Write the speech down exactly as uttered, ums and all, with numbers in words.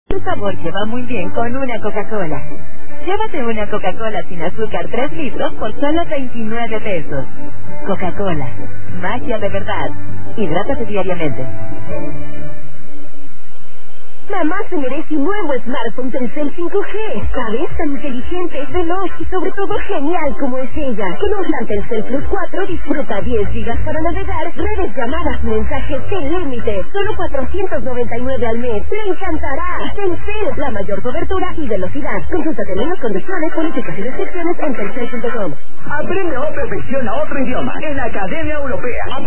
Tu sabor que va muy bien con una Coca-Cola. Llévate una Coca-Cola sin azúcar tres litros por solo veintinueve pesos. Coca-Cola. Magia de verdad. Hidrátate diariamente. Mamá se merece un nuevo smartphone Telcel cinco G. ¿Sabes? Tan inteligente, veloz y sobre todo genial como es ella. Con un plan Telcel Plus cuatro disfruta diez gigas para navegar, redes, llamadas, mensajes sin límite. Solo cuatrocientos noventa y nueve al mes. ¡Le encantará! Telcel, la mayor cobertura y velocidad. Consulta términos, condiciones, políticas y restricciones en telcel punto com. Aprende o perfecciona otro idioma en Academia Europea.